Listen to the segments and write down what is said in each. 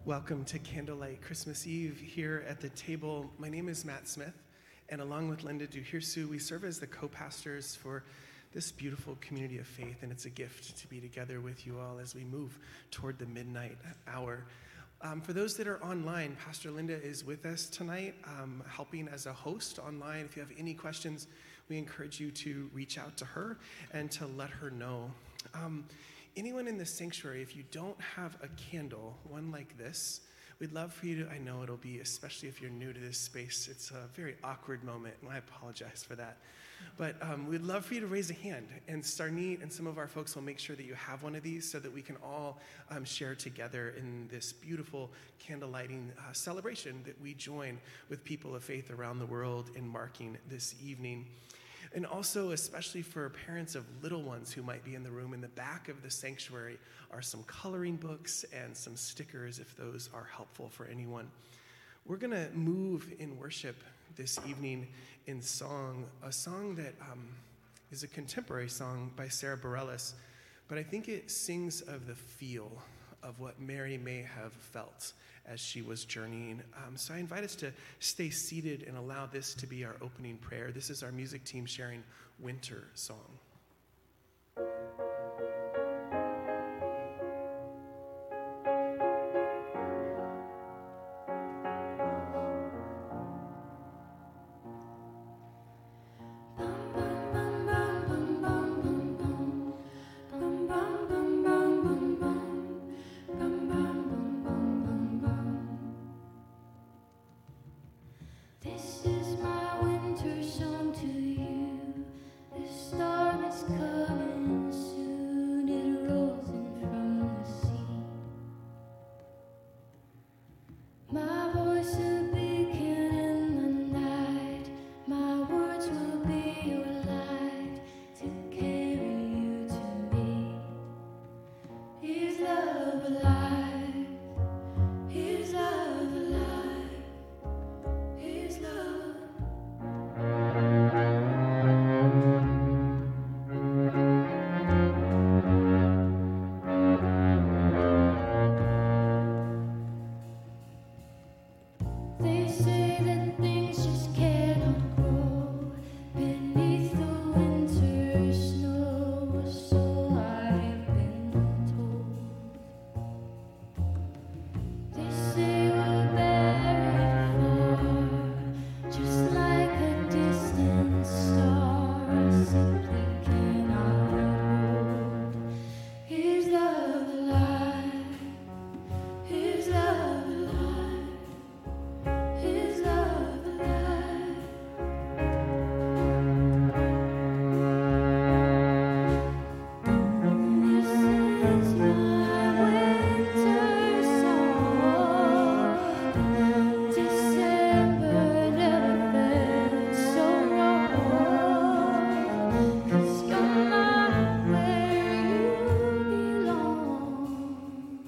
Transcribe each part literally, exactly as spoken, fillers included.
Welcome to Candlelight Christmas Eve here at the table. My name is Matt Smith, and along with Linda Duhirsu, we serve as the co-pastors for this beautiful community of faith, and it's a gift to be together with you all as we move toward the midnight hour. Um, for those that are online, Pastor Linda is with us tonight, um, helping as a host online. If you have any questions, we encourage you to reach out to her and to let her know. Um, Anyone in the sanctuary, if you don't have a candle, one like this, we'd love for you to, I know it'll be, especially if you're new to this space, it's a very awkward moment, and I apologize for that. But um, we'd love for you to raise a hand, and Starneet and some of our folks will make sure that you have one of these so that we can all um, share together in this beautiful candle lighting uh, celebration that we join with people of faith around the world in marking this evening. And also, especially for parents of little ones who might be in the room, in the back of the sanctuary are some coloring books and some stickers if those are helpful for anyone. We're going to move in worship this evening in song, a song that um, is a contemporary song by Sarah Bareilles, but I think it sings of the feel of what Mary may have felt as she was journeying. Um, so I invite us to stay seated and allow this to be our opening prayer. This is our music team sharing Winter Song. This is my winter song to you. This storm is coming soon. It rolls in from the sea. My voice will beacon in the night. My words will be your light to carry you to me. Is love alive? Is love alive? His love. They say that things just cannot grow beneath the winter snow, so I've been told. They say we're buried far, just like a distant star. I simply cannot hold. Is love alive? Is love alive? Is love alive? This is my winter song. December never felt so wrong. 'Cause you're not where you belong.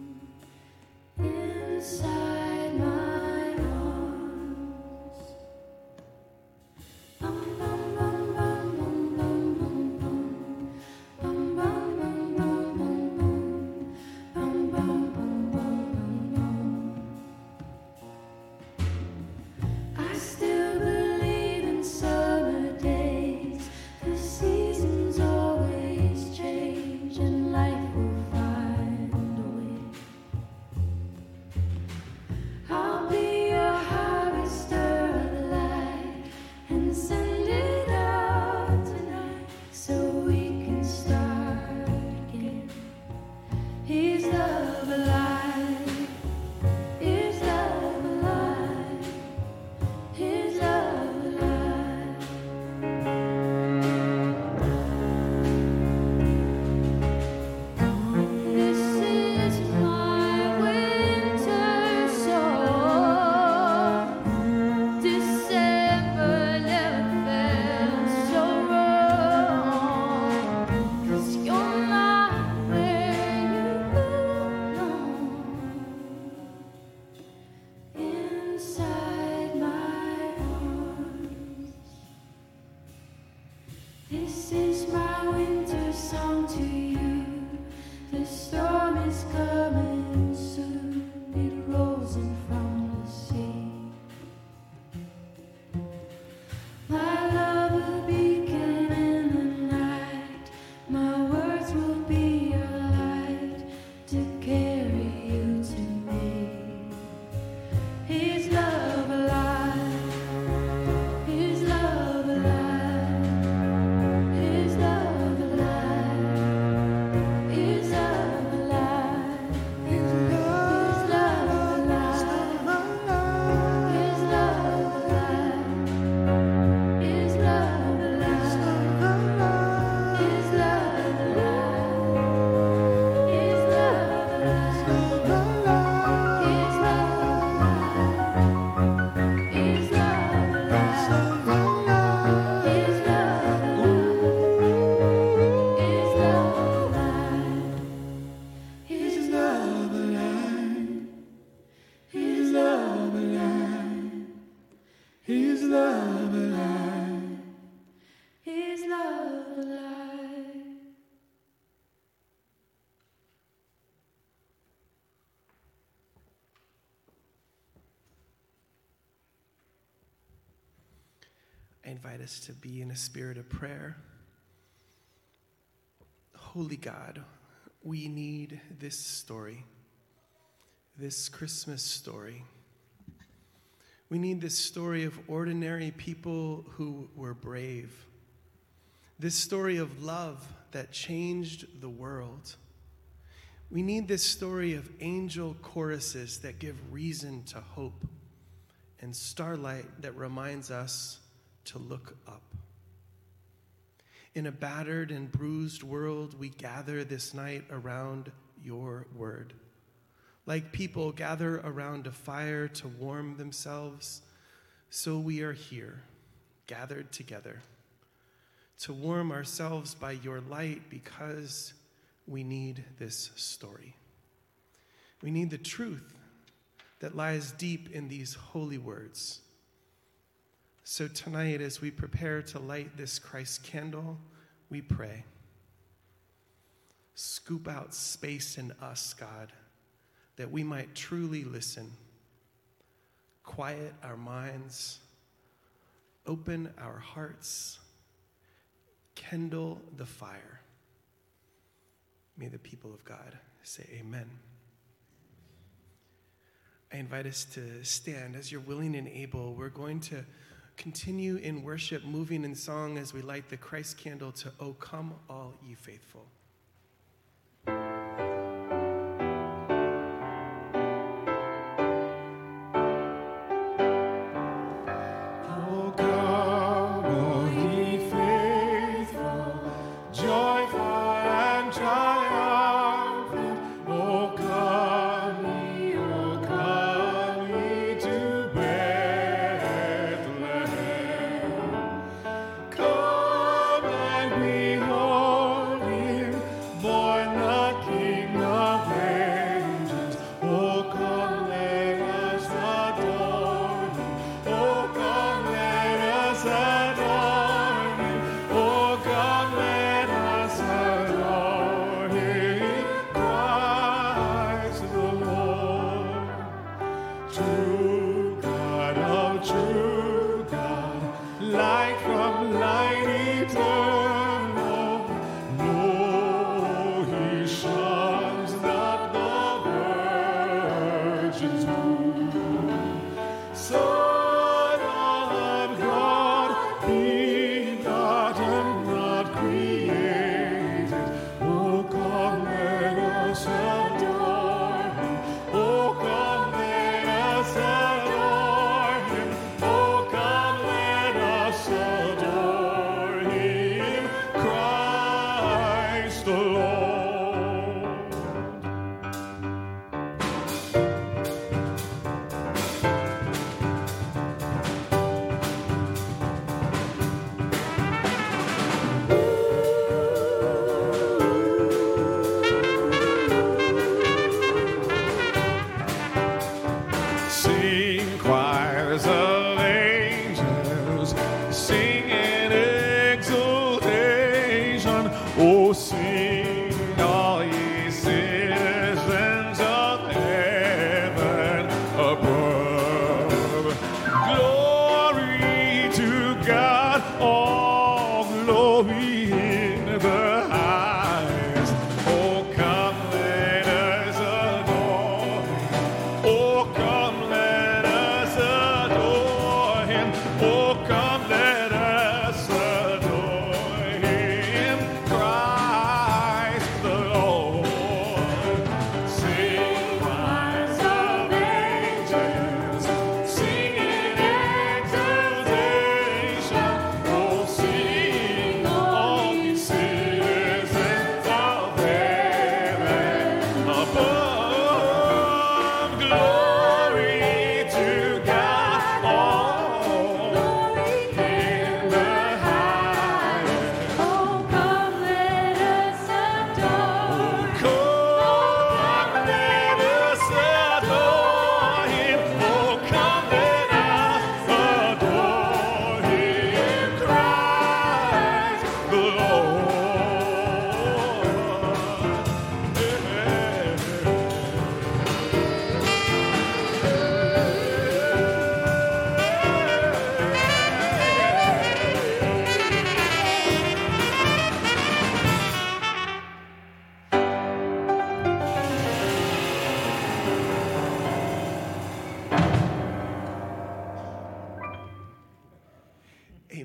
Inside my arms. Bum bum bum bum bum bum bum bum. Bum bum bum bum bum bum. Bum bum bum bum bum bum. I still believe in summer days. The seasons always change, and life will find a way. I'll be your harvester of light and send it out tonight so we can start again. Is love alive? Is love alive? Is love alive? This is my winter song. December never felt so wrong. 'Cause you're not where you belong. I invite us to be in a spirit of prayer. Holy God, we need this story, this Christmas story. We need this story of ordinary people who were brave. This story of love that changed the world. We need this story of angel choruses that give reason to hope and starlight that reminds us to look up. In a battered and bruised world, we gather this night around your word. Like people gather around a fire to warm themselves, so we are here, gathered together, to warm ourselves by your light because we need this story. We need the truth that lies deep in these holy words. So tonight, as we prepare to light this Christ candle, we pray. Scoop out space in us, God, that we might truly listen. Quiet our minds. Open our hearts. Kindle the fire. May the people of God say amen. I invite us to stand as you're willing and able. We're going to continue in worship, moving in song as we light the Christ candle to O Come All Ye Faithful. Come and behold him.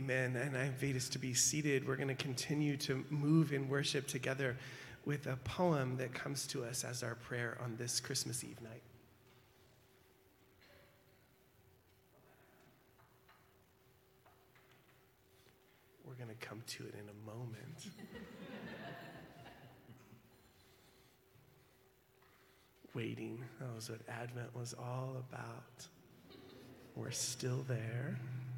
amen. And I invite us to be seated. We're going to continue to move in worship together with a poem that comes to us as our prayer on this Christmas Eve night. We're going to come to it in a moment. Waiting, that was what Advent was all about. We're still there.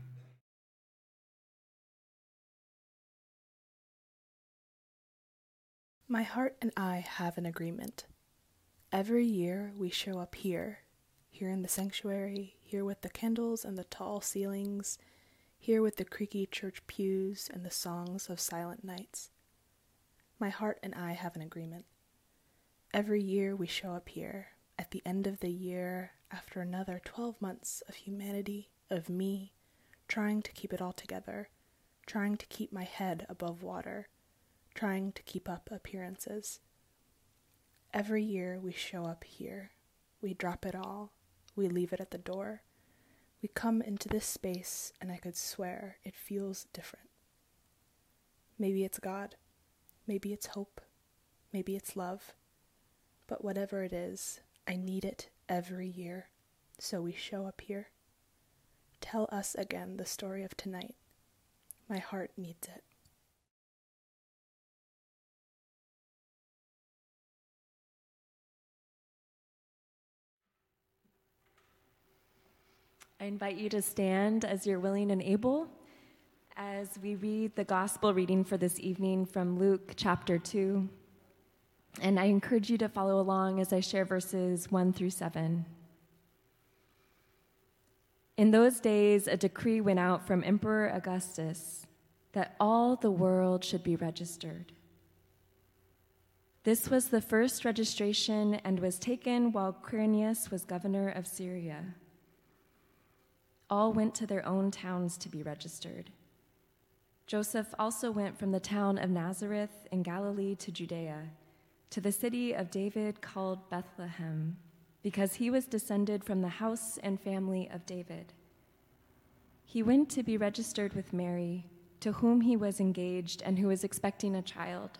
My heart and I have an agreement. Every year we show up here, here in the sanctuary, here with the candles and the tall ceilings, here with the creaky church pews and the songs of silent nights. My heart and I have an agreement. Every year we show up here, at the end of the year, after another twelve months of humanity, of me, trying to keep it all together, trying to keep my head above water, trying to keep up appearances. Every year we show up here. We drop it all. We leave it at the door. We come into this space, and I could swear it feels different. Maybe it's God. Maybe it's hope. Maybe it's love. But whatever it is, I need it every year. So we show up here. Tell us again the story of tonight. My heart needs it. I invite you to stand as you're willing and able as we read the gospel reading for this evening from Luke chapter two. And I encourage you to follow along as I share verses one through seven. In those days, a decree went out from Emperor Augustus that all the world should be registered. This was the first registration and was taken while Quirinius was governor of Syria. All went to their own towns to be registered. Joseph also went from the town of Nazareth in Galilee to Judea, to the city of David called Bethlehem, because he was descended from the house and family of David. He went to be registered with Mary, to whom he was engaged and who was expecting a child.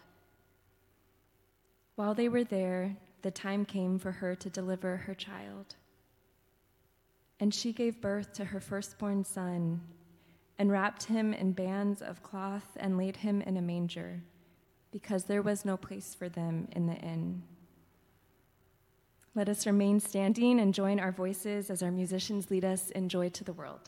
While they were there, the time came for her to deliver her child. And she gave birth to her firstborn son, and wrapped him in bands of cloth and laid him in a manger, because there was no place for them in the inn. Let us remain standing and join our voices as our musicians lead us in Joy to the World.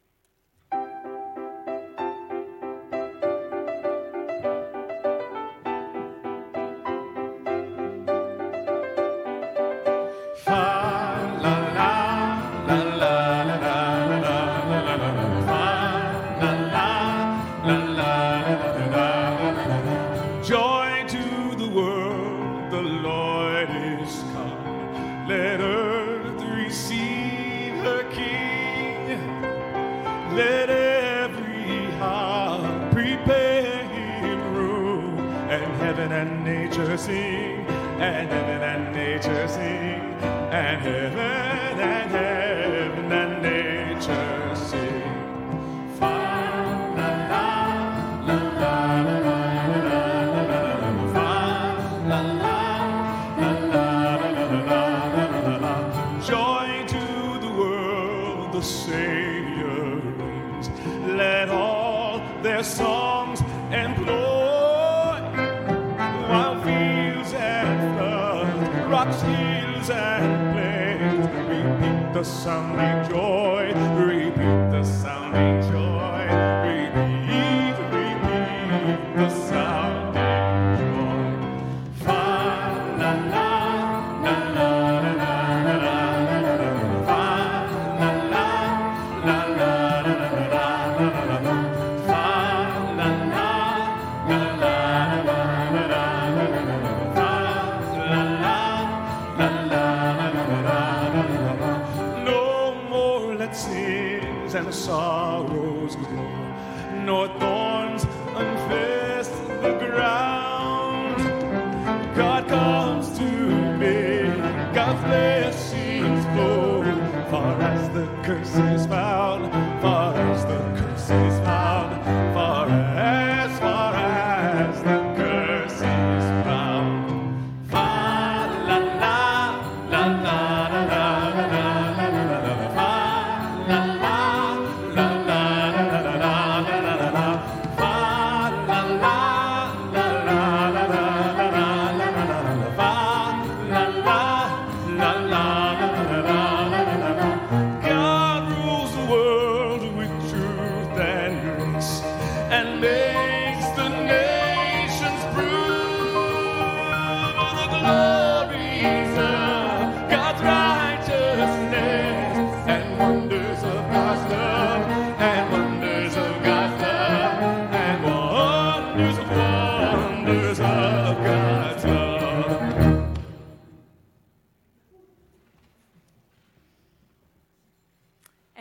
Sing, and heaven and nature sing, and heaven and heaven and nature sing. Fa la la la la la la la la la. Fa la la la la la la la. Joy to the world, the Savior reigns. Let all their songs employ. Rocks, hills, and plains, repeat the sounding joy, repeat the sounding joy, repeat, repeat the sounding joy. Fa la la la la la la la la la. Fa la la la la la la la la. Fa la la la la la la la. Sins and sorrows grow, nor thorns infest the ground. God comes to make God's blessings flow. Far as the curse is found, far as the curse is found,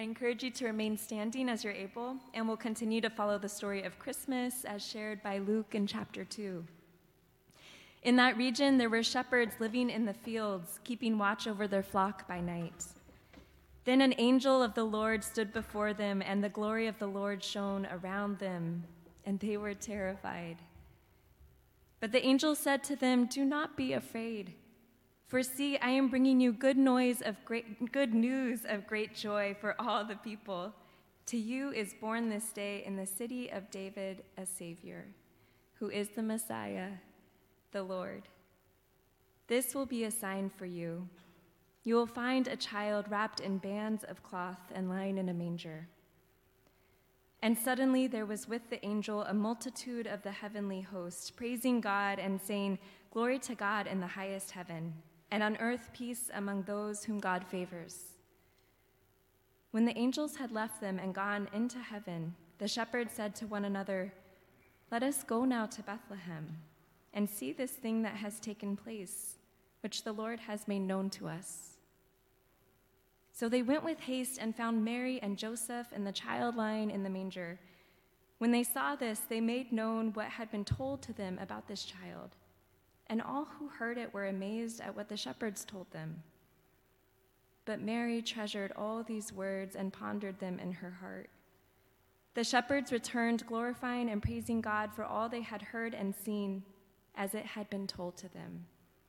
I encourage you to remain standing as you're able, and we'll continue to follow the story of Christmas as shared by Luke in chapter two. In that region, there were shepherds living in the fields, keeping watch over their flock by night. Then an angel of the Lord stood before them, and the glory of the Lord shone around them, and they were terrified. But the angel said to them, "Do not be afraid. For see, I am bringing you good noise of great, good news of great joy for all the people. To you is born this day in the city of David a Savior, who is the Messiah, the Lord. This will be a sign for you. You will find a child wrapped in bands of cloth and lying in a manger." And suddenly there was with the angel a multitude of the heavenly host, praising God and saying, "Glory to God in the highest heaven, and on earth peace among those whom God favors." When the angels had left them and gone into heaven, the shepherds said to one another, "Let us go now to Bethlehem and see this thing that has taken place, which the Lord has made known to us." So they went with haste and found Mary and Joseph and the child lying in the manger. When they saw this, they made known what had been told to them about this child. And all who heard it were amazed at what the shepherds told them. But Mary treasured all these words and pondered them in her heart. The shepherds returned, glorifying and praising God for all they had heard and seen, as it had been told to them.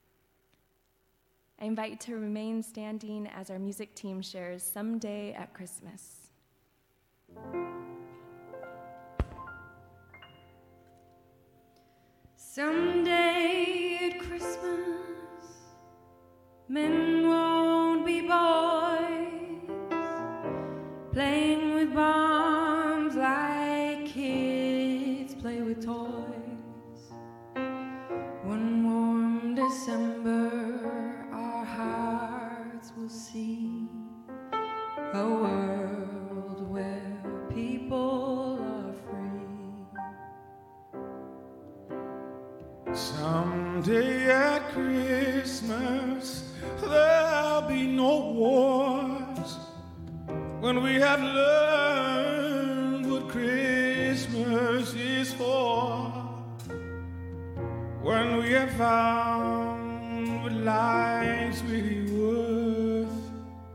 I invite you to remain standing as our music team shares "Someday at Christmas." Someday at Christmas, men won't be boys, playing with bombs like kids play with toys. One warm December, our hearts will see a world where people are free. Someday at Christmas, there'll be no wars, when we have learned what Christmas is for, when we have found what life's really worth,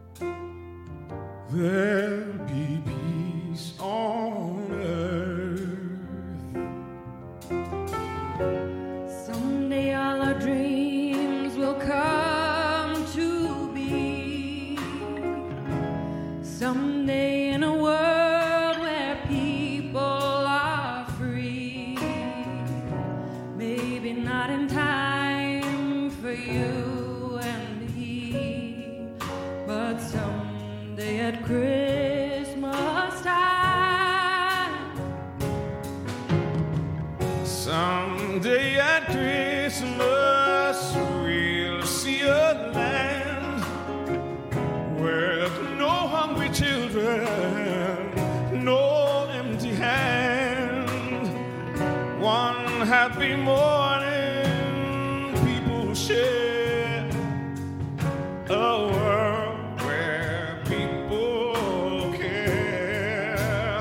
there'll be peace on earth. Someday all our dreams will come to be. Someday in a world where people are free. Maybe not in time for you and me, but someday at Christmas time. Someday at Christmas, we'll see a land with no hungry children, no empty hand. One happy morning, people share a world where people care.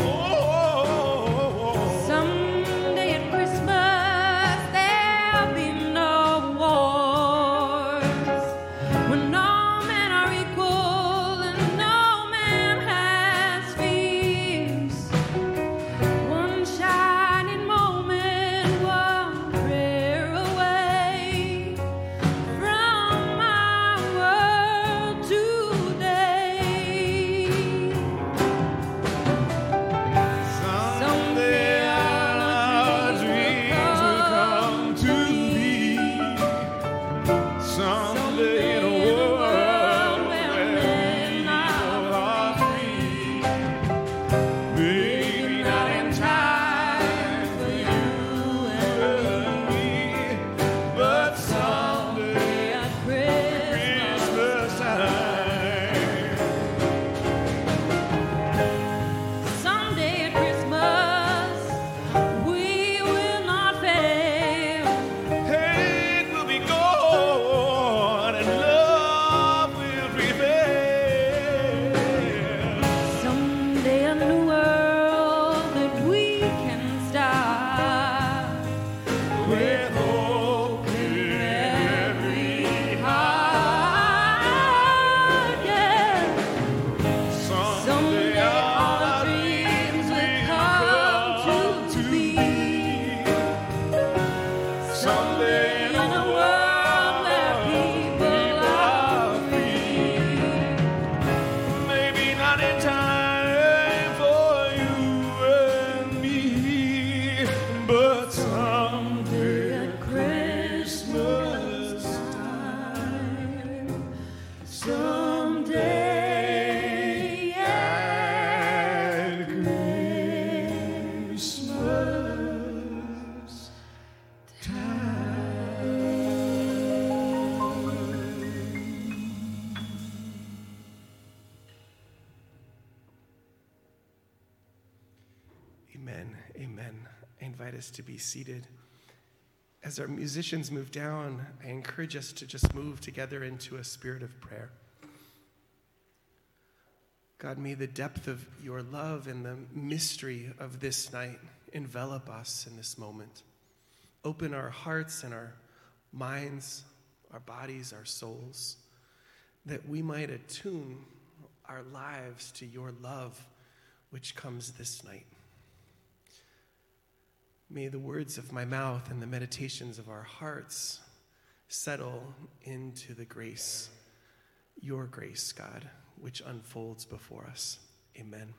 Oh, Someday at Christmas there'll be no wars, when all men are equal and no man has fears. One shining moment, one Amen. I invite us to be seated. As our musicians move down, I encourage us to just move together into a spirit of prayer. God, may the depth of your love and the mystery of this night envelop us in this moment. Open our hearts and our minds, our bodies, our souls, that we might attune our lives to your love, which comes this night. May the words of my mouth and the meditations of our hearts settle into the grace, your grace, God, which unfolds before us. Amen.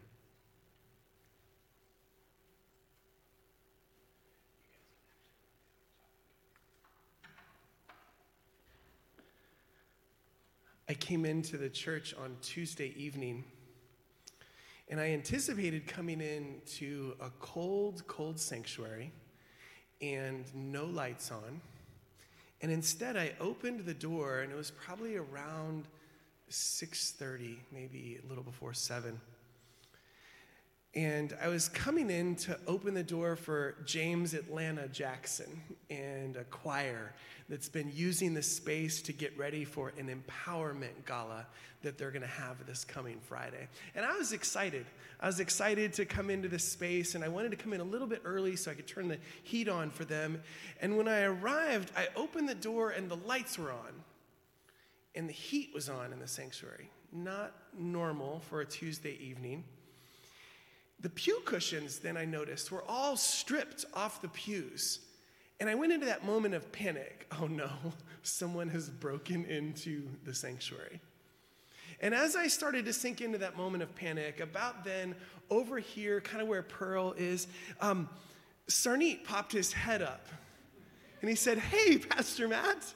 I came into the church on Tuesday evening, and I anticipated coming into a cold, cold sanctuary and no lights on. And instead, I opened the door, and it was probably around six thirty, maybe a little before seven. And I was coming in to open the door for James Atlanta Jackson and a choir that's been using the space to get ready for an empowerment gala that they're going to have this coming Friday. And I was excited. I was excited to come into this space, and I wanted to come in a little bit early so I could turn the heat on for them. And when I arrived, I opened the door, and the lights were on, and the heat was on in the sanctuary. Not normal for a Tuesday evening. The pew cushions, then I noticed, were all stripped off the pews. And I went into that moment of panic. Oh no, someone has broken into the sanctuary. And as I started to sink into that moment of panic, about then, over here, kind of where Pearl is, um, Sarneet popped his head up. And he said, "Hey, Pastor Matt."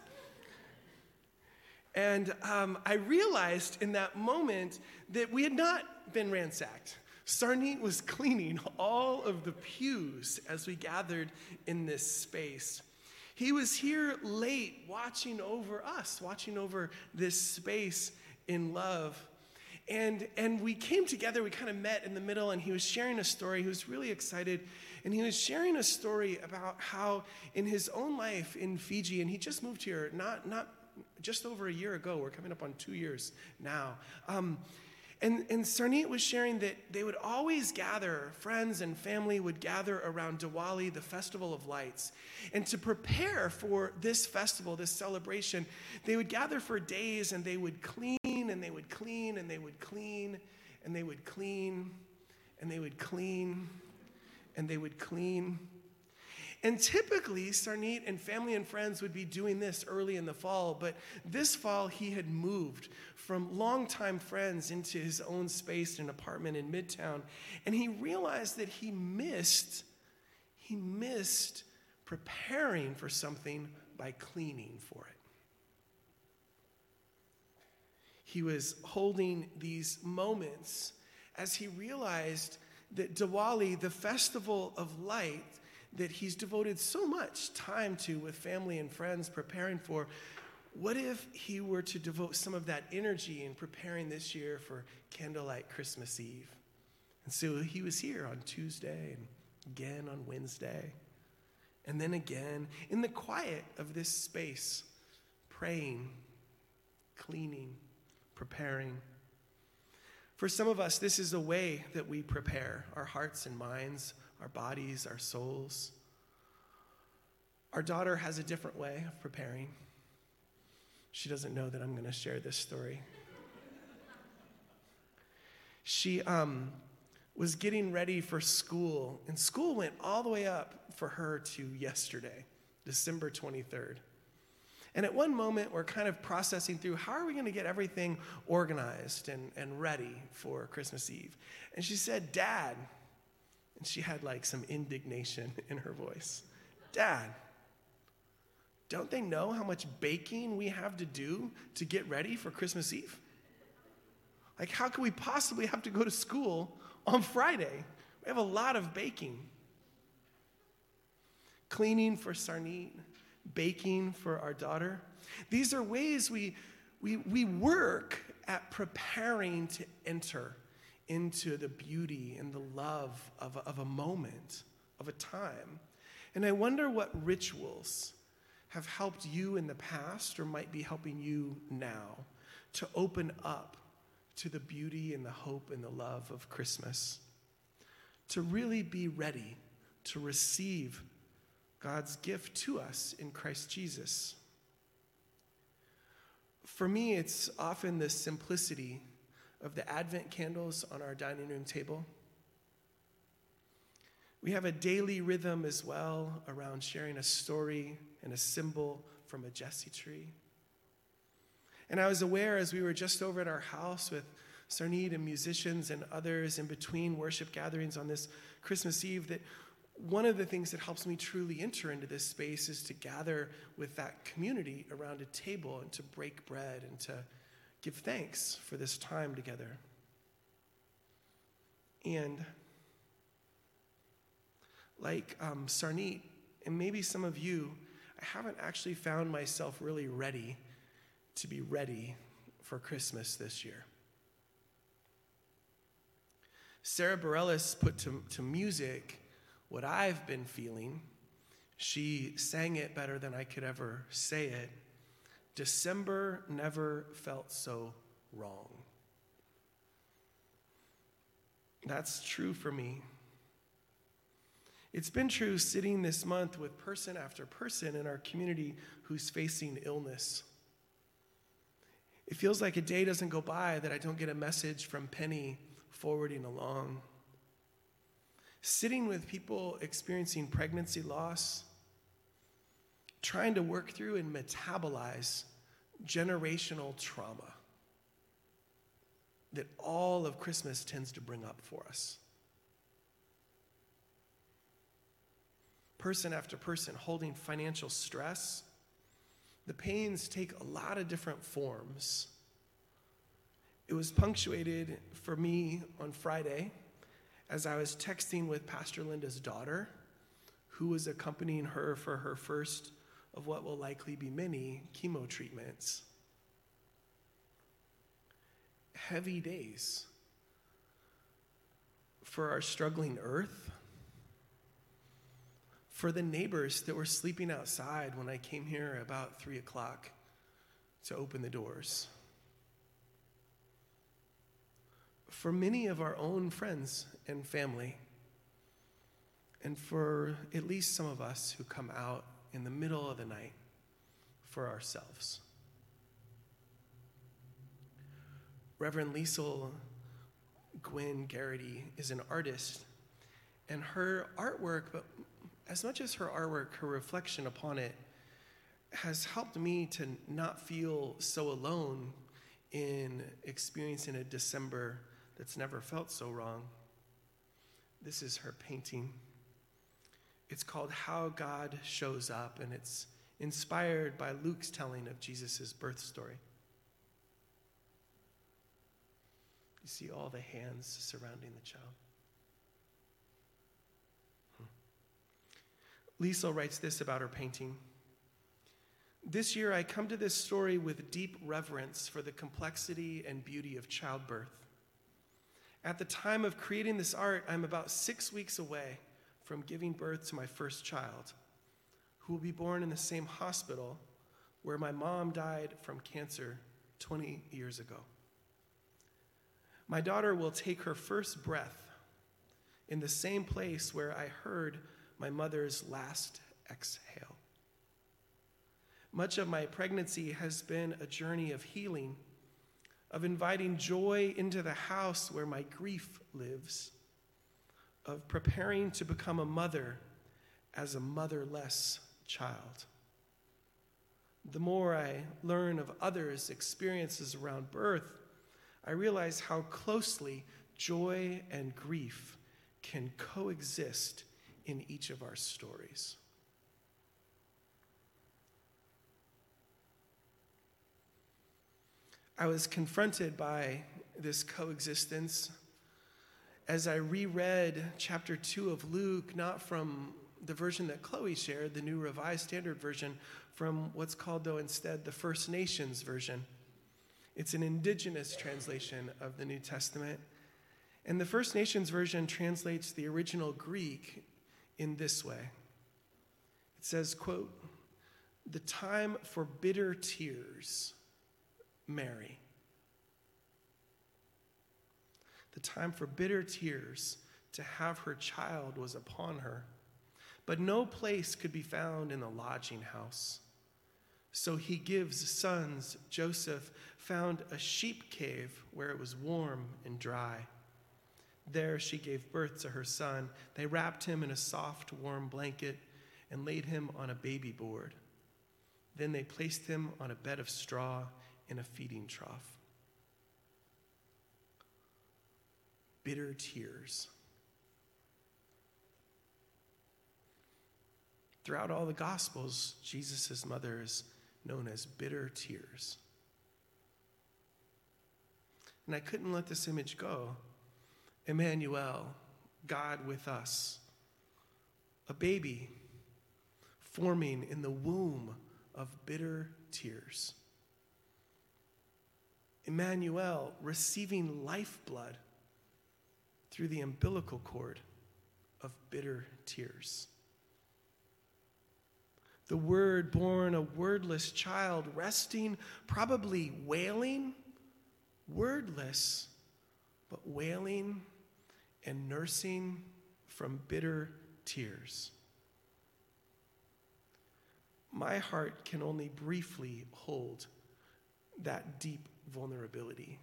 And um, I realized in that moment that we had not been ransacked. Sarneet was cleaning all of the pews as we gathered in this space. He was here late watching over us, watching over this space in love. And, and we came together, we kind of met in the middle, and he was sharing a story. He was really excited. And he was sharing a story about how in his own life in Fiji, and he just moved here not, not just over a year ago. We're coming up on two years now. Um, And, and Sarneet was sharing that they would always gather, friends and family would gather around Diwali, the Festival of Lights. And to prepare for this festival, this celebration, they would gather for days, and they would clean, and they would clean, and they would clean, and they would clean, and they would clean, and they would clean. And typically, Sarneet and family and friends would be doing this early in the fall, but this fall he had moved from longtime friends into his own space in an apartment in Midtown, and he realized that he missed, he missed preparing for something by cleaning for it. He was holding these moments as he realized that Diwali, the festival of light, that he's devoted so much time to with family and friends preparing for, what if he were to devote some of that energy in preparing this year for Candlelight Christmas Eve? And so he was here on Tuesday and again on Wednesday, and then again in the quiet of this space, praying, cleaning, preparing. For some of us, this is a way that we prepare our hearts and minds, our bodies, our souls. Our daughter has a different way of preparing. She doesn't know that I'm going to share this story. She um, was getting ready for school, and school went all the way up for her to yesterday, December twenty-third. And at one moment, we're kind of processing through, how are we going to get everything organized and, and ready for Christmas Eve? And she said, "Dad," and she had like some indignation in her voice, "Dad, don't they know how much baking we have to do to get ready for Christmas Eve? Like, how could we possibly have to go to school on Friday? We have a lot of baking." Cleaning for Sarneet, baking for our daughter. These are ways we, we, we work at preparing to enter into the beauty and the love of a, of a moment of a time. And I wonder what rituals have helped you in the past or might be helping you now to open up to the beauty and the hope and the love of Christmas, to really be ready to receive God's gift to us in Christ Jesus. For me, it's often the simplicity of the Advent candles on our dining room table. We have a daily rhythm as well around sharing a story and a symbol from a Jesse tree. And I was aware as we were just over at our house with Sarneed and musicians and others in between worship gatherings on this Christmas Eve that one of the things that helps me truly enter into this space is to gather with that community around a table and to break bread and to give thanks for this time together. And like um, Sarneet, and maybe some of you, I haven't actually found myself really ready to be ready for Christmas this year. Sarah Bareilles put to, to music what I've been feeling. She sang it better than I could ever say it. December never felt so wrong. That's true for me. It's been true sitting this month with person after person in our community who's facing illness. It feels like a day doesn't go by that I don't get a message from Penny forwarding along. Sitting with people experiencing pregnancy loss, trying to work through and metabolize generational trauma that all of Christmas tends to bring up for us. Person after person holding financial stress. The pains take a lot of different forms. It was punctuated for me on Friday as I was texting with Pastor Linda's daughter, who was accompanying her for her first of what will likely be many chemo treatments. Heavy days for our struggling earth, for the neighbors that were sleeping outside when I came here about three o'clock to open the doors. For many of our own friends and family, and for at least some of us who come out in the middle of the night for ourselves. Reverend Liesl Gwynn Garrity is an artist, and her artwork, but as much as her artwork, her reflection upon it has helped me to not feel so alone in experiencing a December that's never felt so wrong. This is her painting. It's called How God Shows Up, and it's inspired by Luke's telling of Jesus' birth story. You see all the hands surrounding the child. Liesl writes this about her painting. This year I come to this story with deep reverence for the complexity and beauty of childbirth. At the time of creating this art, I'm about six weeks away from giving birth to my first child, who will be born in the same hospital where my mom died from cancer twenty years ago. My daughter will take her first breath in the same place where I heard my mother's last exhale. Much of my pregnancy has been a journey of healing, of inviting joy into the house where my grief lives, of preparing to become a mother as a motherless child. The more I learn of others' experiences around birth, I realize how closely joy and grief can coexist in each of our stories. I was confronted by this coexistence as I reread chapter two of Luke, not from the version that Chloe shared, the New Revised Standard Version, from what's called, though, instead the First Nations version. It's an indigenous translation of the New Testament. And the First Nations version translates the original Greek in this way. It says, quote, "The time for bitter tears, Mary." The time for bitter tears to have her child was upon her, but no place could be found in the lodging house. So he gives sons. Joseph found a sheep cave where it was warm and dry. There she gave birth to her son. They wrapped him in a soft, warm blanket and laid him on a baby board. Then they placed him on a bed of straw in a feeding trough. Bitter tears. Throughout all the Gospels, Jesus' mother is known as bitter tears. And I couldn't let this image go. Emmanuel, God with us, a baby forming in the womb of bitter tears. Emmanuel receiving lifeblood through the umbilical cord of bitter tears. The Word born, a wordless child, resting, probably wailing, wordless, but wailing and nursing from bitter tears. My heart can only briefly hold that deep vulnerability.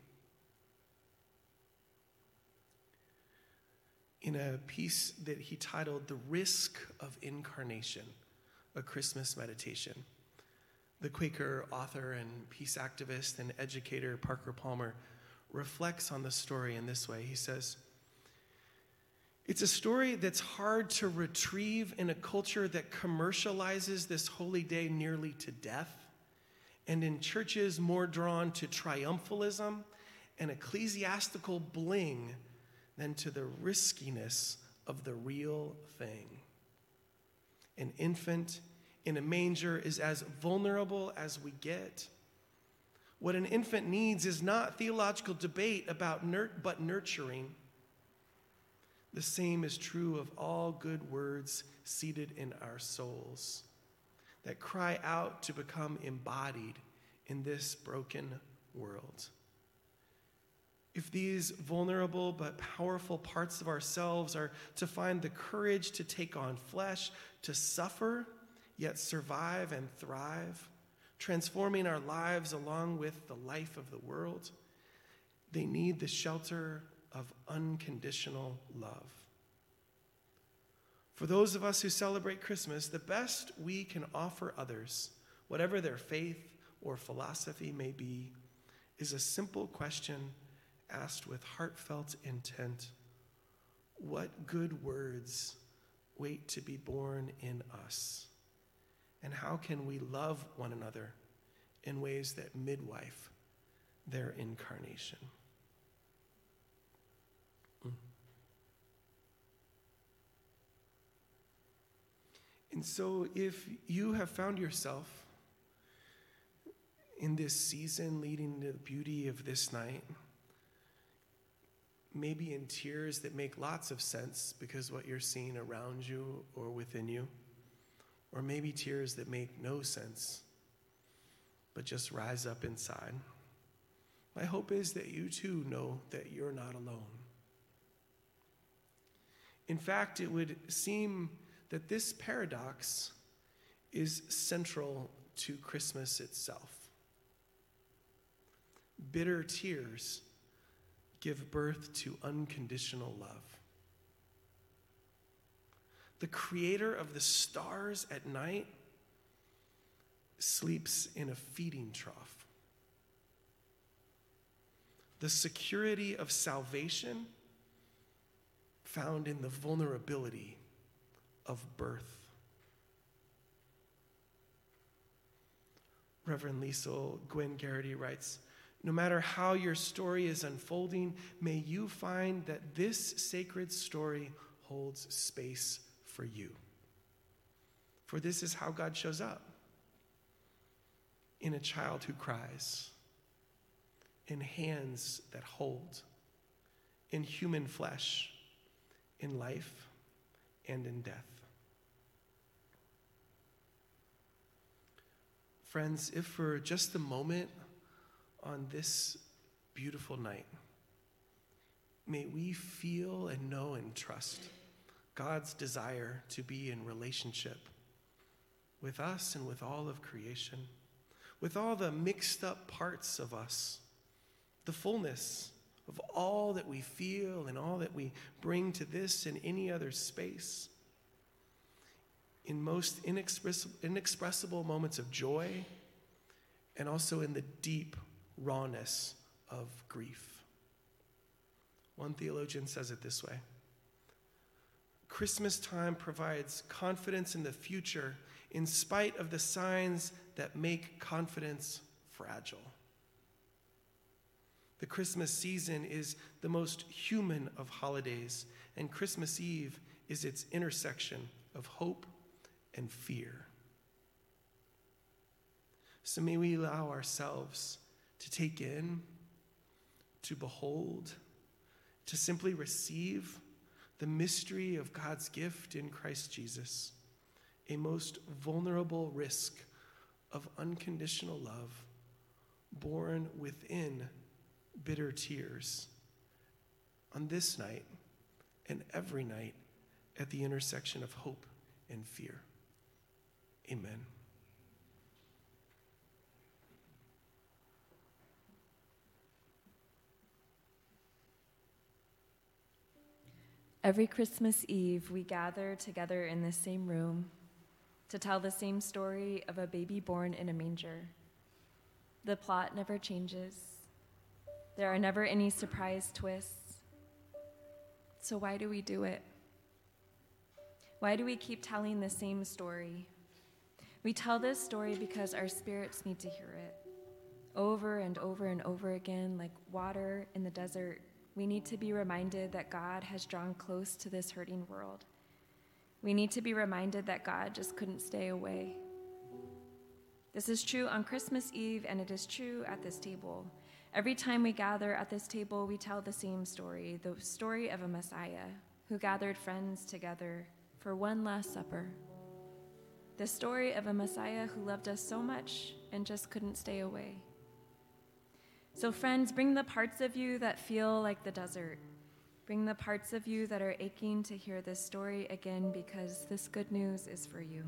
In a piece that he titled "The Risk of Incarnation," a Christmas meditation, the Quaker author and peace activist and educator Parker Palmer reflects on the story in this way. He says, "It's a story that's hard to retrieve in a culture that commercializes this holy day nearly to death, and in churches more drawn to triumphalism and ecclesiastical bling than to the riskiness of the real thing. An infant in a manger is as vulnerable as we get. What an infant needs is not theological debate about nur- but nurturing. The same is true of all good words seated in our souls that cry out to become embodied in this broken world. If these vulnerable but powerful parts of ourselves are to find the courage to take on flesh, to suffer, yet survive and thrive, transforming our lives along with the life of the world, they need the shelter of unconditional love. For those of us who celebrate Christmas, the best we can offer others, whatever their faith or philosophy may be, is a simple question asked with heartfelt intent. What good words wait to be born in us? And how can we love one another in ways that midwife their incarnation?" Mm. And so if you have found yourself in this season leading to the beauty of this night, maybe in tears that make lots of sense because what you're seeing around you or within you, or maybe tears that make no sense but just rise up inside, my hope is that you too know that you're not alone. In fact, it would seem that this paradox is central to Christmas itself. Bitter tears give birth to unconditional love. The creator of the stars at night sleeps in a feeding trough. The security of salvation found in the vulnerability of birth. Reverend Liesel Gwen Garrity writes, "No matter how your story is unfolding, may you find that this sacred story holds space for you. For this is how God shows up. In a child who cries, in hands that hold, in human flesh, in life and in death." Friends, if for just a moment on this beautiful night, may we feel and know and trust God's desire to be in relationship with us and with all of creation, with all the mixed up parts of us, the fullness of all that we feel and all that we bring to this and any other space. In most inexpressible, inexpressible moments of joy, and also in the deep rawness of grief. One theologian says it this way: Christmas time provides confidence in the future in spite of the signs that make confidence fragile. The Christmas season is the most human of holidays, and Christmas Eve is its intersection of hope and fear. So may we allow ourselves to take in, to behold, to simply receive the mystery of God's gift in Christ Jesus, a most vulnerable risk of unconditional love, born within bitter tears, on this night and every night at the intersection of hope and fear. Amen. Every Christmas Eve, we gather together in this same room to tell the same story of a baby born in a manger. The plot never changes. There are never any surprise twists. So why do we do it? Why do we keep telling the same story? We tell this story because our spirits need to hear it. Over and over and over again, like water in the desert, we need to be reminded that God has drawn close to this hurting world. We need to be reminded that God just couldn't stay away. This is true on Christmas Eve, and it is true at this table. Every time we gather at this table, we tell the same story, the story of a Messiah who gathered friends together for one last supper. The story of a Messiah who loved us so much and just couldn't stay away. So friends, bring the parts of you that feel like the desert. Bring the parts of you that are aching to hear this story again, because this good news is for you.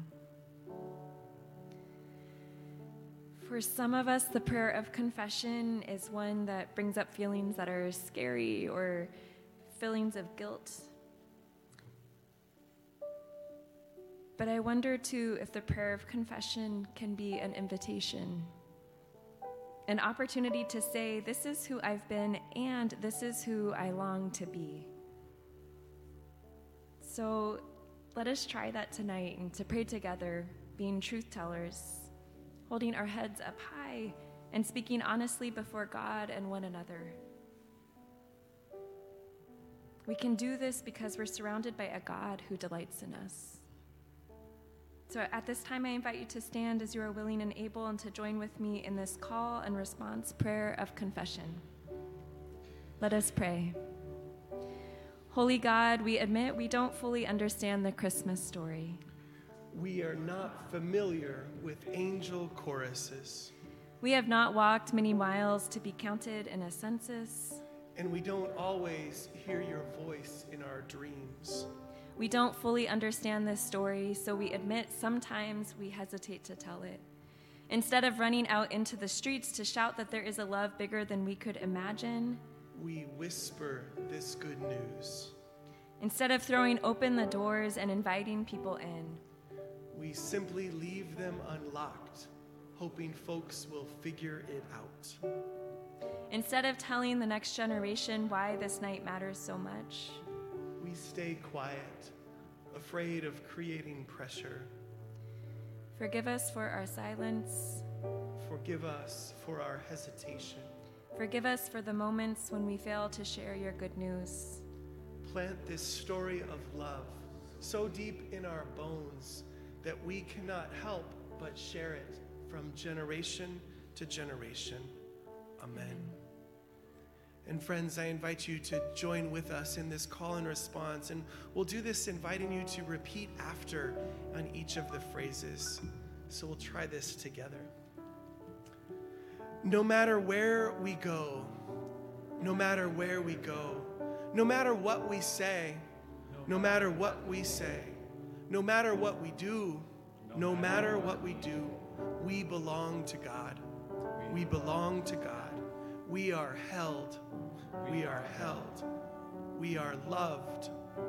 For some of us, the prayer of confession is one that brings up feelings that are scary or feelings of guilt. But I wonder, too, if the prayer of confession can be an invitation, an opportunity to say, this is who I've been and this is who I long to be. So let us try that tonight and to pray together, being truth tellers, holding our heads up high and speaking honestly before God and one another. We can do this because we're surrounded by a God who delights in us. So at this time, I invite you to stand as you are willing and able, and to join with me in this call and response prayer of confession. Let us pray. Holy God, we admit we don't fully understand the Christmas story. We are not familiar with angel choruses. We have not walked many miles to be counted in a census. And we don't always hear your voice in our dreams. We don't fully understand this story, so we admit sometimes we hesitate to tell it. Instead of running out into the streets to shout that there is a love bigger than we could imagine, we whisper this good news. Instead of throwing open the doors and inviting people in, we simply leave them unlocked, hoping folks will figure it out. Instead of telling the next generation why this night matters so much, we stay quiet, afraid of creating pressure. Forgive us for our silence. Forgive us for our hesitation. Forgive us for the moments when we fail to share your good news. Plant this story of love so deep in our bones that we cannot help but share it from generation to generation. Amen. And friends, I invite you to join with us in this call and response, and we'll do this inviting you to repeat after on each of the phrases. So we'll try this together. No matter where we go, no matter where we go, no matter what we say, no matter what we say, no matter what we do, no matter what we do, we belong to God. We belong to God. We are held. We are held. We are loved.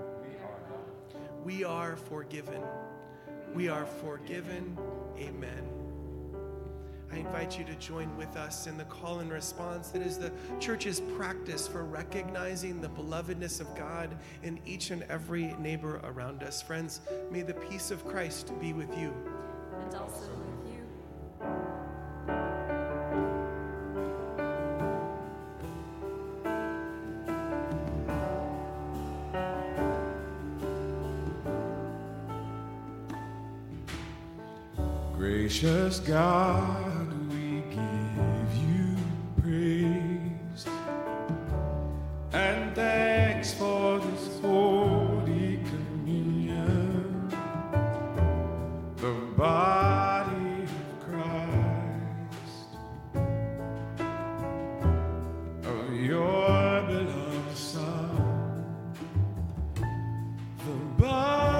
We are forgiven. We are forgiven. Amen. I invite you to join with us in the call and response that is the church's practice for recognizing the belovedness of God in each and every neighbor around us. Friends, may the peace of Christ be with you. And also with you. Gracious God, we give you praise and thanks for this holy communion, the body of Christ, of your beloved Son. The body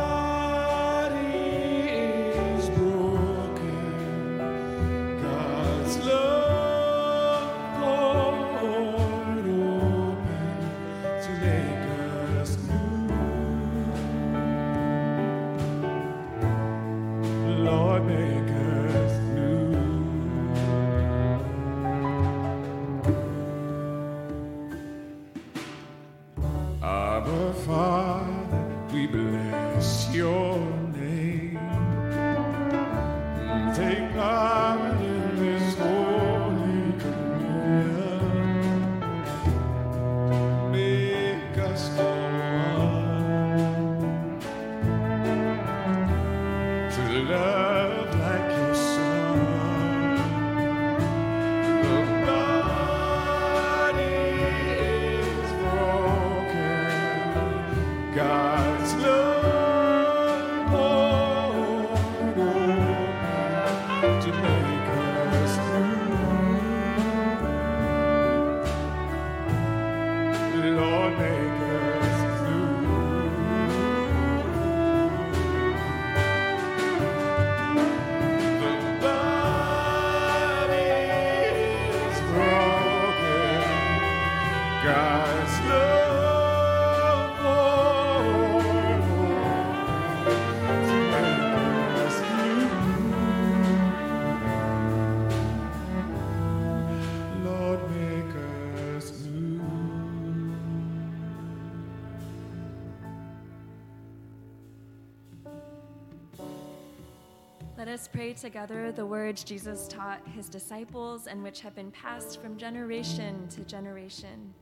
Let us pray together the words Jesus taught his disciples and which have been passed from generation to generation.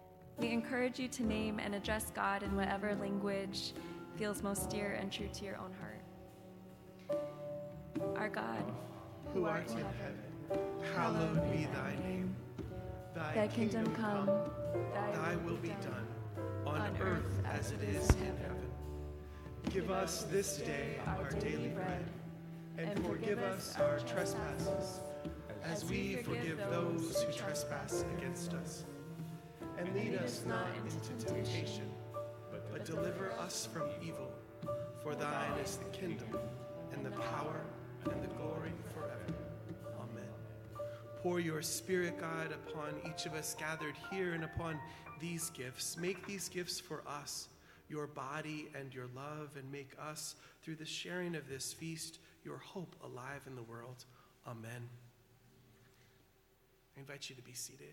We encourage you to name and address God in whatever language feels most dear and true to your own heart. Our God, who art in heaven, hallowed be thy name. Thy, thy kingdom come, thy will be done, on earth as it is in heaven. Give us this day our daily bread, and forgive us our trespasses, as we forgive those who trespass against us. And lead us not into temptation, but deliver us from evil. For thine is the kingdom, and the power, and the glory forever. Amen. Pour your Spirit, God, upon each of us gathered here and upon these gifts. Make these gifts for us, your body and your love, and make us, through the sharing of this feast, your hope alive in the world. Amen. I invite you to be seated.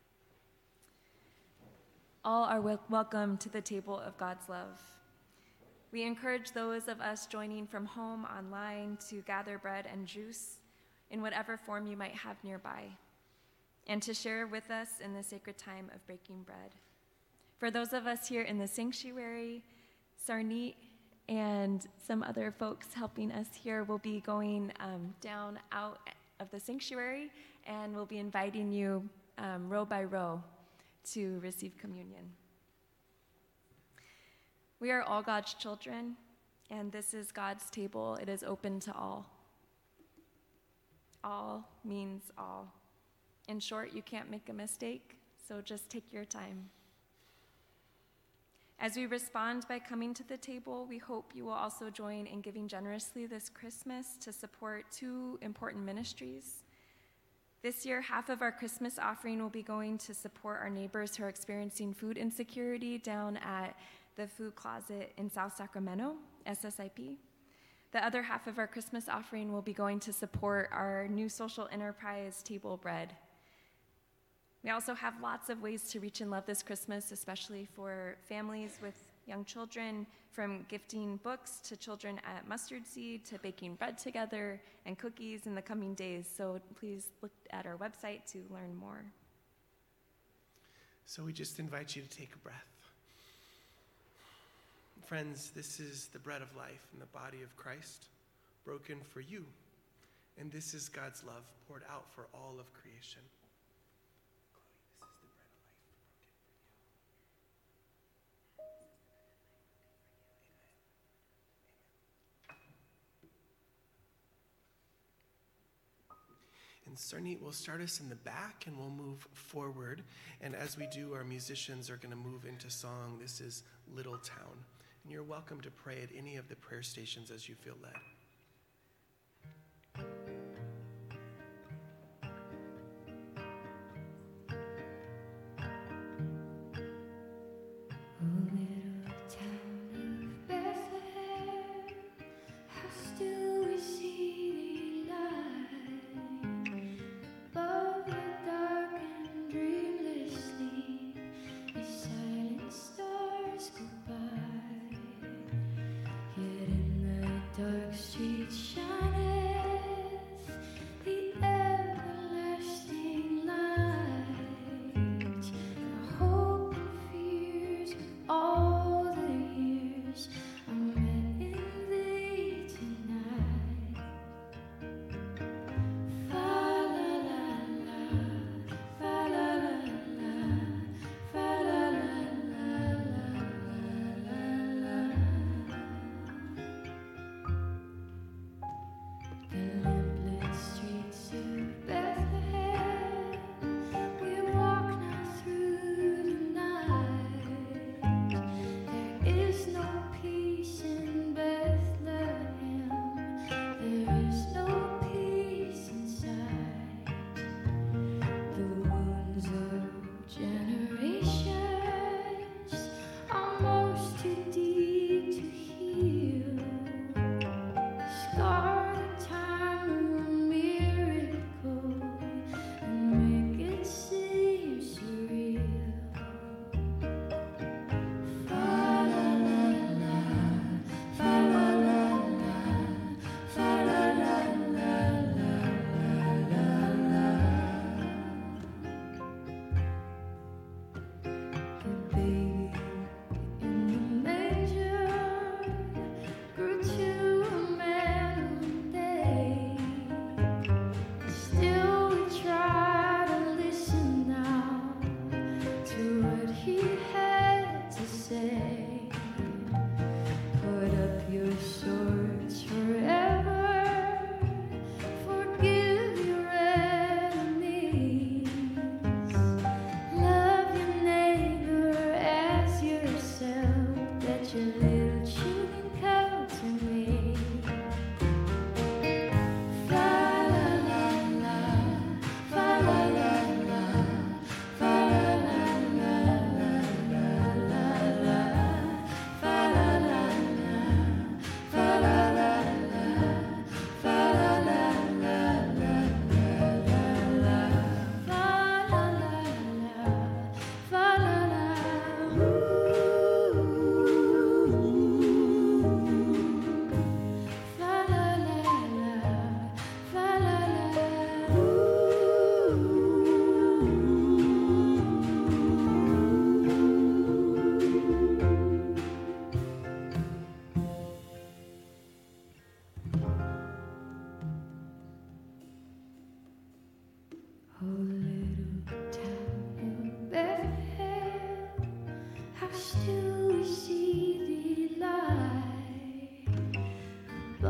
All are wel- welcome to the table of God's love. We encourage those of us joining from home, online, to gather bread and juice in whatever form you might have nearby, and to share with us in the sacred time of breaking bread. For those of us here in the sanctuary, Sarneet and some other folks helping us here will be going um, down out of the sanctuary, and we'll be inviting you um, row by row to receive communion. We are all God's children, and this is God's table. It is open to all. All means all. In short, you can't make a mistake, so just take your time. As we respond by coming to the table, we hope you will also join in giving generously this Christmas to support two important ministries. This year, half of our Christmas offering will be going to support our neighbors who are experiencing food insecurity down at the Food Closet in South Sacramento, S S I P. The other half of our Christmas offering will be going to support our new social enterprise, Table Bread. We also have lots of ways to reach and love this Christmas, especially for families with young children, from gifting books to children at Mustard Seed to baking bread together and cookies in the coming days. So please look at our website to learn more. So we just invite you to take a breath. Friends, this is the bread of life and the body of Christ, broken for you. And this is God's love poured out for all of creation. And Sarneet will start us in the back, and we'll move forward. And as we do, our musicians are going to move into song. This is Little Town. And you're welcome to pray at any of the prayer stations as you feel led.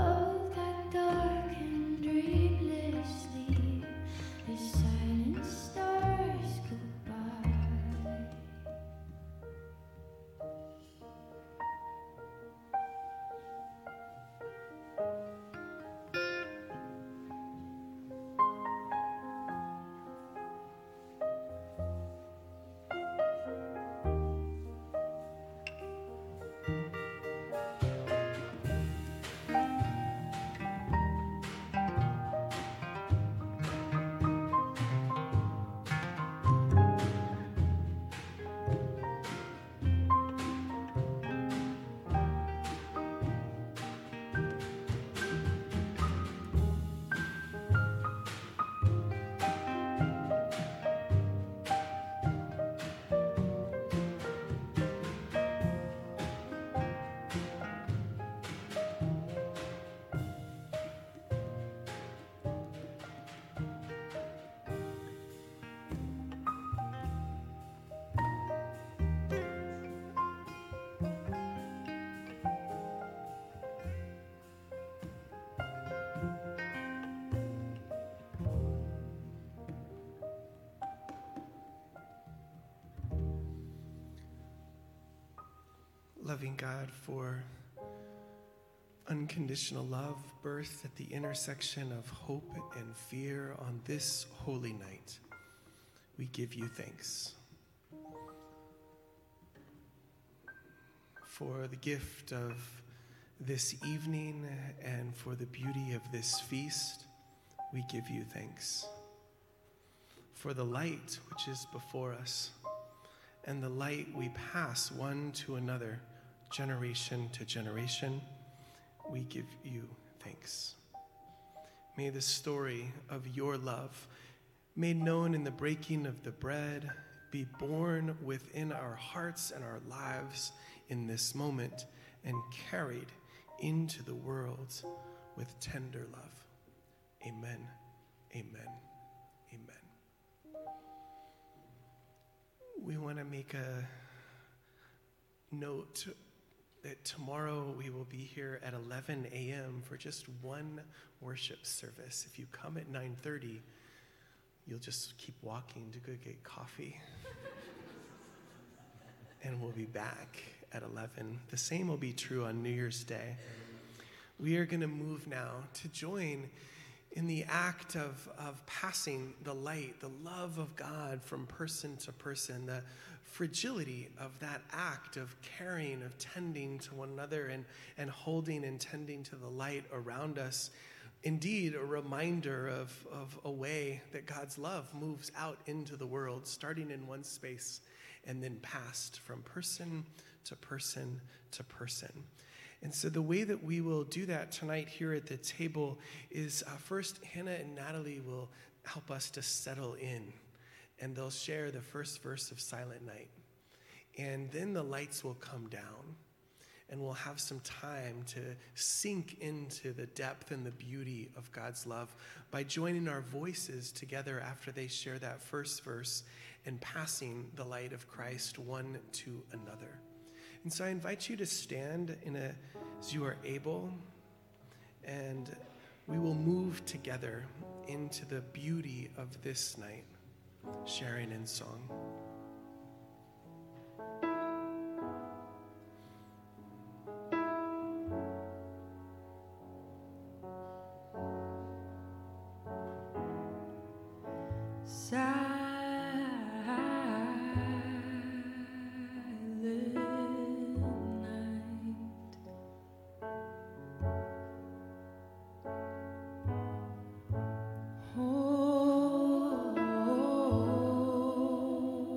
Above that dark and dreamless sleep, the silent loving God, for unconditional love birthed at the intersection of hope and fear on this holy night. We give you thanks. For the gift of this evening and for the beauty of this feast, we give you thanks. For the light which is before us and the light we pass one to another, generation to generation, we give you thanks. May the story of your love, made known in the breaking of the bread, be born within our hearts and our lives in this moment and carried into the world with tender love. Amen, amen, amen. We want to make a note that tomorrow we will be here at eleven a.m. for just one worship service. If you come at nine thirty, you'll just keep walking to go get coffee. And we'll be back at eleven. The same will be true on New Year's Day. We are going to move now to join in the act of, of passing the light, the love of God from person to person, the fragility of that act of caring, of tending to one another and, and holding and tending to the light around us. Indeed, a reminder of, of a way that God's love moves out into the world, starting in one space and then passed from person to person to person. And so the way that we will do that tonight here at the table is uh, first Hannah and Natalie will help us to settle in, and they'll share the first verse of Silent Night. And then the lights will come down, and we'll have some time to sink into the depth and the beauty of God's love by joining our voices together after they share that first verse and passing the light of Christ one to another. And so I invite you to stand in a, as you are able, and we will move together into the beauty of this night, sharing in song. Oh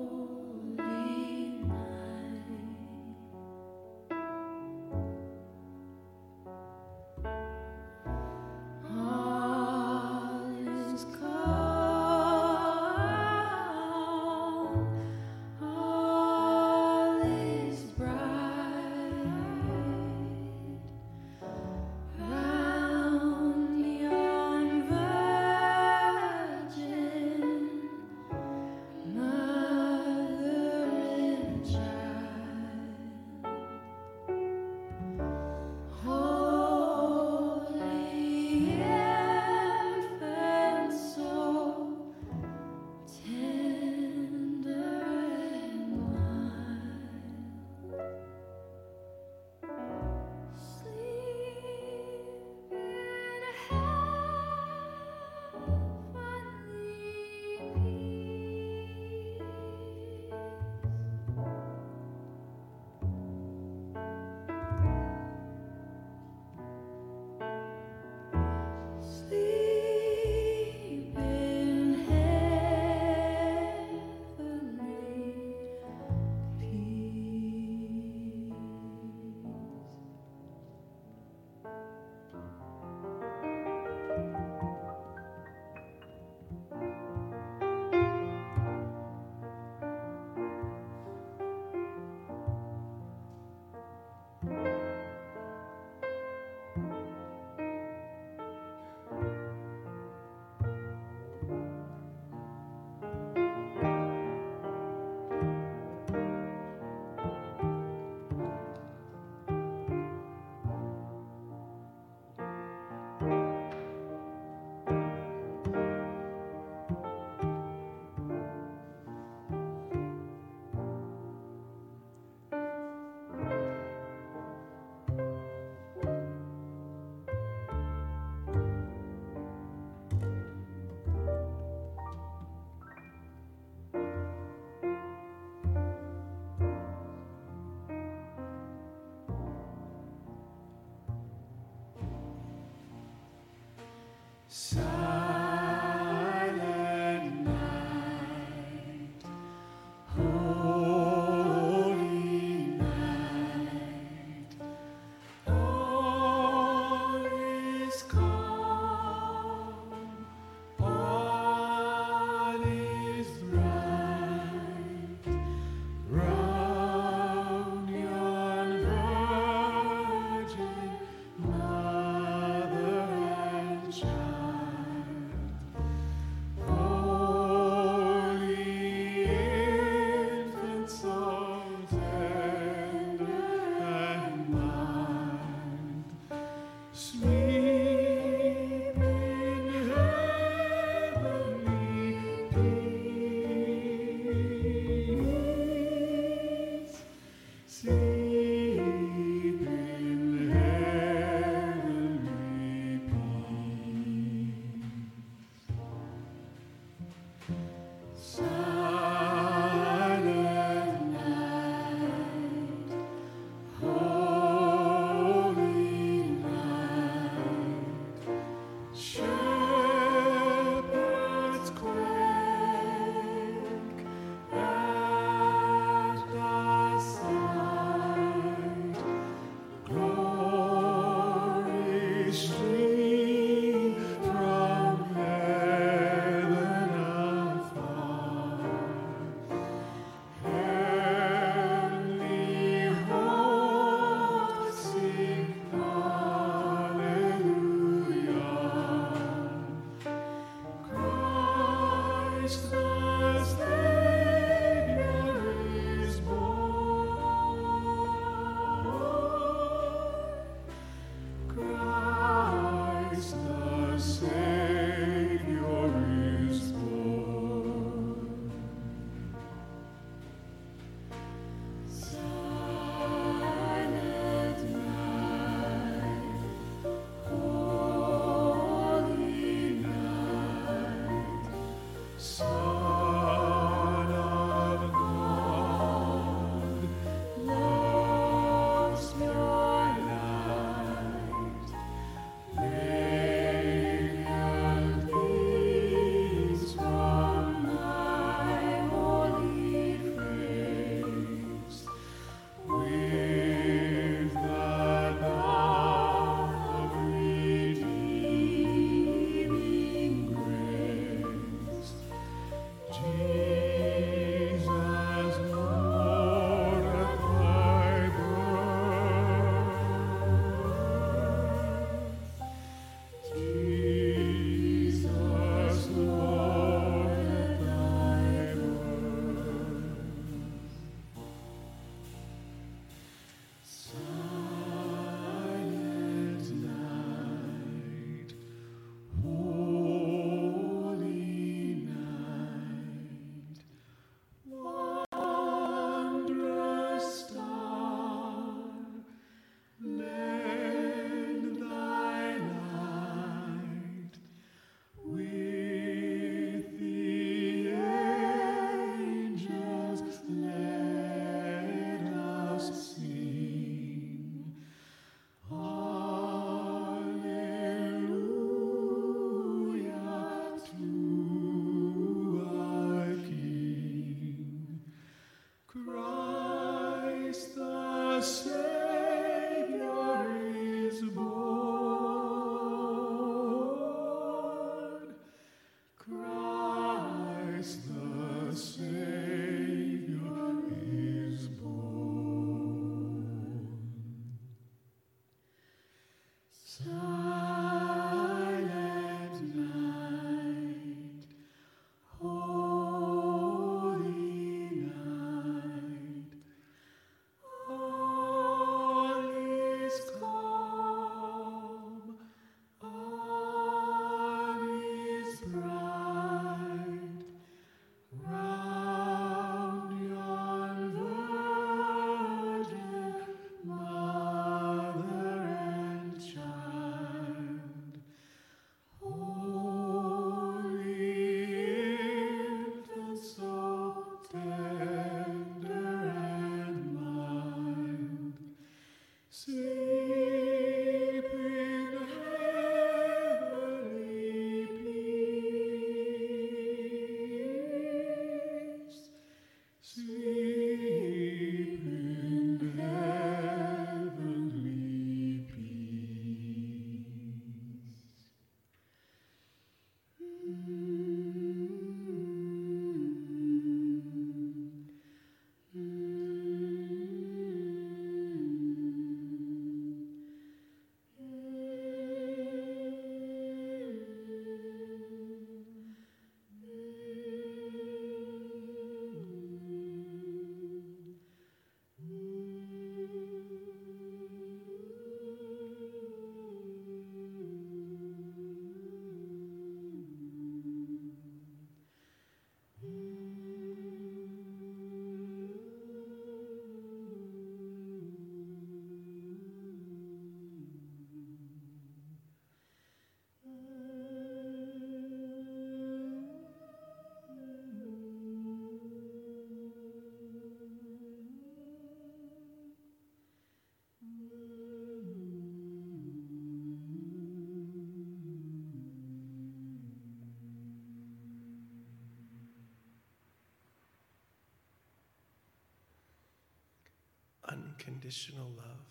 unconditional love,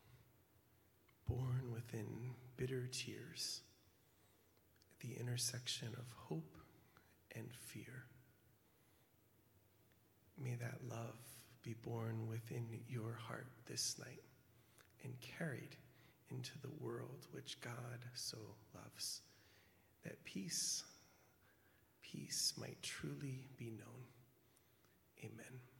born within bitter tears, at the intersection of hope and fear. May that love be born within your heart this night and carried into the world which God so loves, that peace, peace might truly be known. Amen.